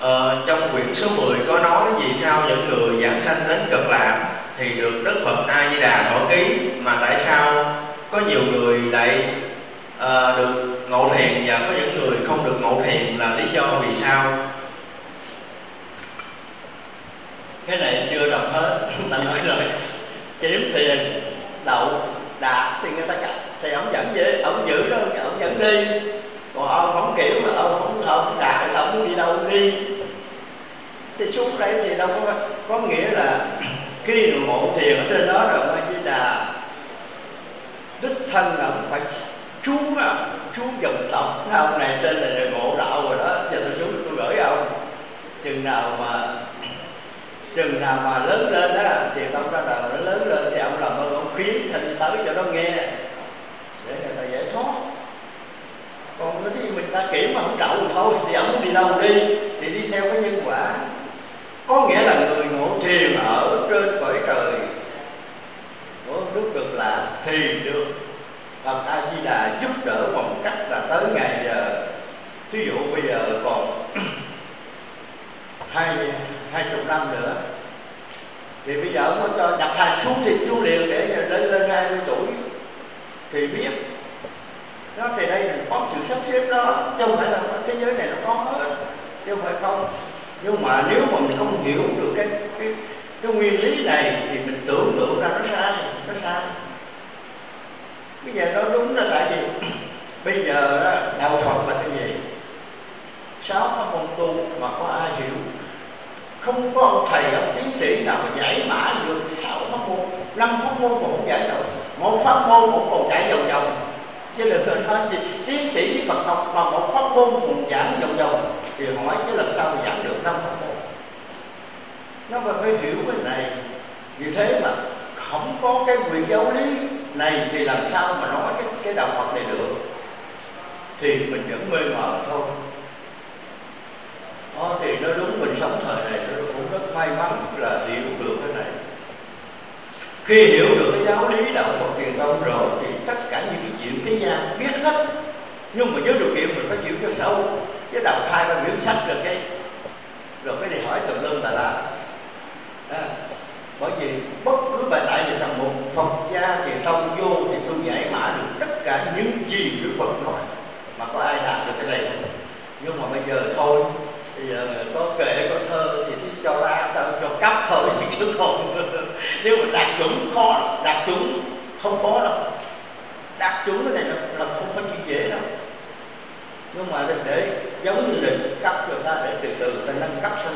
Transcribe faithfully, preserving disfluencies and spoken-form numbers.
Ờ, trong quyển số mười có nói vì sao những người giảng sanh đến Cực Lạc thì được Đức Phật A Di Đà thọ ký, mà tại sao có nhiều người lại uh, được ngộ thiền và có những người không được ngộ thiền, là lý do vì sao? Cái này chưa đọc hết. Ta nói rồi, kiếm thiền đậu đạt thì người ta cắt, thì ông dẫn về, ông giữ đó, ông dẫn đi. Còn ông không kiểu mà ông không không đạt thì ông muốn đi đâu đi. Thì xuống đây thì đâu có có nghĩa là khi mà ngộ thiền ở trên đó rồi A Di Đà đích thân là ông phải xuống á, xuống dòng tộc ông này trên này là ngộ đạo rồi đó, giờ tôi xuống tôi gửi ông. Chừng nào mà chừng nào mà lớn lên đó thì ông ra đời nó lớn lên thì ông làm ơn ông khuyến thành tới cho nó nghe để người ta giải thoát. Còn cái gì mình ta kiểm mà không đậu thôi thì ông muốn đi đâu đi thì đi theo cái nhân quả. Có nghĩa là người ngộ thiền ở trên cõi trời của nước Cực Lạc thì được Phật A Di Đà giúp đỡ bằng cách là tới ngày giờ, ví dụ bây giờ còn hai hai chục năm nữa thì bây giờ ông có cho nhập thành xuống thì xuống liền để lên lên hai mươi tuổi thì biết đó. Thì đây là có sự sắp xếp đó, chứ không phải là thế giới này nó có hết, chứ không phải không. Nhưng mà nếu mà mình không hiểu được cái cái cái nguyên lý này thì mình tưởng tượng ra nó sai, nó sai. Bây giờ nó đúng là tại vì bây giờ đó, đạo Phật là cái gì? Sáu pháp môn tu mà có ai hiểu? Không có ông thầy, ông tiến sĩ nào mà giải mã được sáu pháp môn, năm pháp môn cũng không giải được, một pháp môn cũng còn chạy vòng vòng. Chứ đừng nói gì tiến sĩ với Phật học mà một pháp môn còn giảng vòng vòng thì hỏi chứ làm sao mà giảng được năm pháp môn? Nó phải phải hiểu cái này. Vì thế mà không có cái quyền giáo lý này thì làm sao mà nói cái, cái đạo Phật này được? Thì mình vẫn mê mờ thôi. Đó, thì nó đúng, mình sống thời này nó cũng rất may mắn là hiểu được cái này. Khi hiểu được cái giáo lý đạo Phật truyền tông rồi thì tất cả những cái chuyện thế gian biết hết. Nhưng mà với điều kiện mình phải chịu cho sâu, chứ đọc hai ba quyển sách rồi cái rồi cái này hỏi tùm lum là la. À, bởi vì bất cứ bài tại gì thằng một Phật gia truyền tông vô thì tôi giải mã được tất cả những gì Đức Phật nói, mà có ai đạt được cái này không? Nhưng mà bây giờ thôi, bây giờ có kệ có thơ thì cho ra tao cho cấp thôi chứ không. Nếu mà đạt chuẩn khó, đạt chuẩn không có đâu. Đạt chuẩn cái này là, là không phải chuyện dễ đâu. Nhưng mà để, để giống như là cấp cho ta để từ từ ta nâng cấp